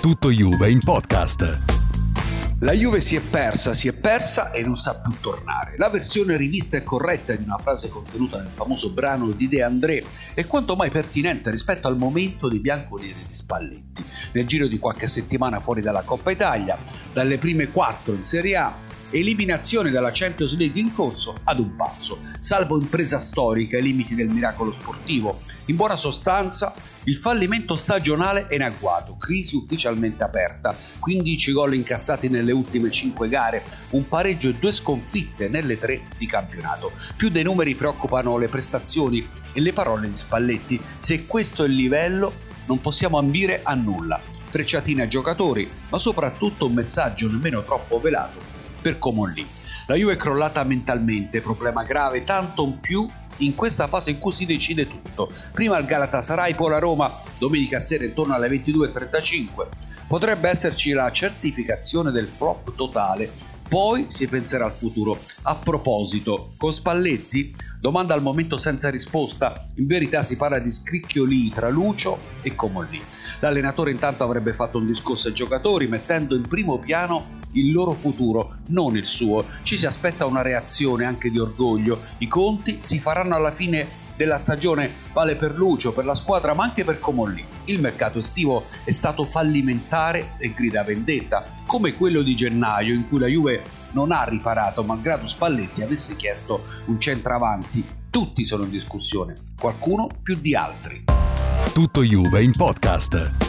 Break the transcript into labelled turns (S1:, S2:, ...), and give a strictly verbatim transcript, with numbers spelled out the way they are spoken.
S1: Tutto Juve in podcast.
S2: La Juve si è persa, si è persa e non sa più tornare. La versione rivista e corretta di una frase contenuta nel famoso brano di De André è quanto mai pertinente rispetto al momento dei bianconeri di Spalletti. Nel giro di qualche settimana fuori dalla Coppa Italia, dalle prime quattro in Serie A, eliminazione dalla Champions League in corso ad un passo, salvo impresa storica ai limiti del miracolo sportivo. In buona sostanza, il fallimento stagionale è in agguato, crisi ufficialmente aperta, quindici gol incassati nelle ultime cinque gare, un pareggio e due sconfitte nelle tre di campionato. Più dei numeri preoccupano le prestazioni e le parole di Spalletti. Se questo è il livello, non possiamo ambire a nulla. Frecciatine ai giocatori, ma soprattutto un messaggio nemmeno troppo velato per Comolli. La Juve è crollata mentalmente, problema grave, tanto più in questa fase in cui si decide tutto. Prima il Galatasaray, poi la Roma, domenica sera intorno alle ventidue e trentacinque. Potrebbe esserci la certificazione del flop totale, poi si penserà al futuro. A proposito, con Spalletti? Domanda al momento senza risposta. In verità si parla di scricchiolii tra Lucio e Comolli. L'allenatore intanto avrebbe fatto un discorso ai giocatori mettendo in primo piano il loro futuro, non il suo. Ci si aspetta una reazione anche di orgoglio. I conti si faranno alla fine della stagione, vale per Lucio, per la squadra, ma anche per Comolli. Il mercato estivo è stato fallimentare e grida vendetta, come quello di gennaio in cui la Juve non ha riparato malgrado Spalletti avesse chiesto un centravanti. Tutti sono in discussione, qualcuno più di altri.
S1: Tutto Juve in podcast.